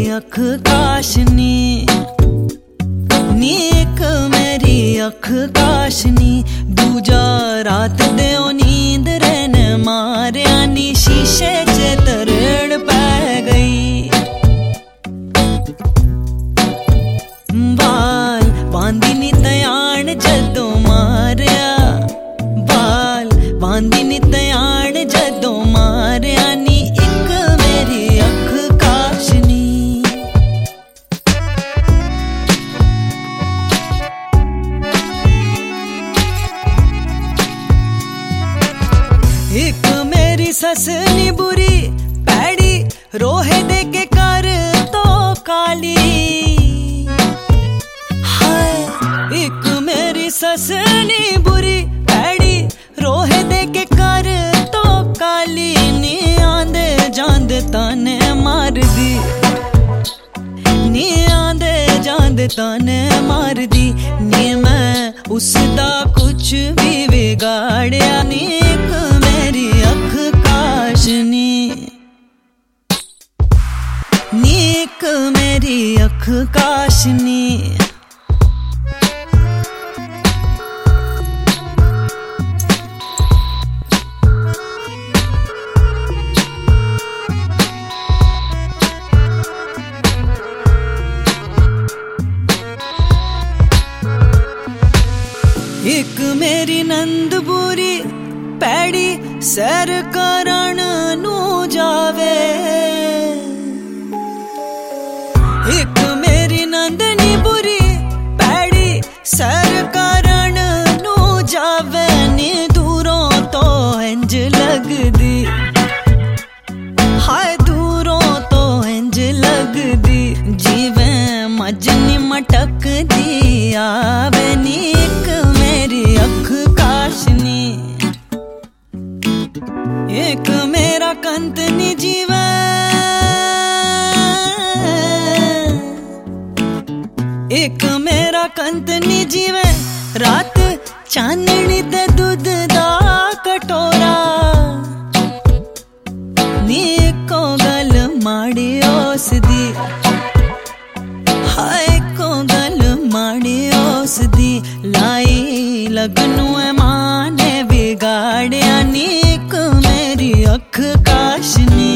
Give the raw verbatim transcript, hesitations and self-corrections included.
अख काशनी, नी एक मेरी अख काशनी, दूजा रात दे नींद रहने मारिया नी, शीशे च तरड़ पै गई। बाल बांधी नी तयाण जदों मारिया, बाल बांधी नी तयाण जदों मारिया नी, एक मेरी अख काशनी। एक मेरी सस नी बुरी पैड़ी, रोहे दे के कर तो काली। हाय एक मेरी सस नी बुरी पैड़ी, रोहे दे के कर तो काली नी, आंदे जांदे ताने मार दी, नी आंदे जांदे ताने मार दी, नी मैं उसदा कुछ भी बिगाड़या नी, एक मेरी अख काशनी, नी एक मेरी अख काशनी। एक मेरी नंद बुरी पैड़ी, सैर करण नू जावे। एक मेरी नंदनी बुरी पैड़ी, सैर करण नू जावे नी, दूरों तो इंज लगदी, हाय दूरों तो इंज लगदी, जीवें मजनी मटक दी आवे नी, एक मेरी अख काशनी, एक मेरा कंत नी जीवे, एक मेरा कंत नी जीवे, रात चांदनी ते दूध दा कटोरा, नी को गल माड़ी ओस दी, हाय को गल माड़ी ओस दी, लाई लगनू मां ने बिगाड़या नी, एक मेरी अख काशनी।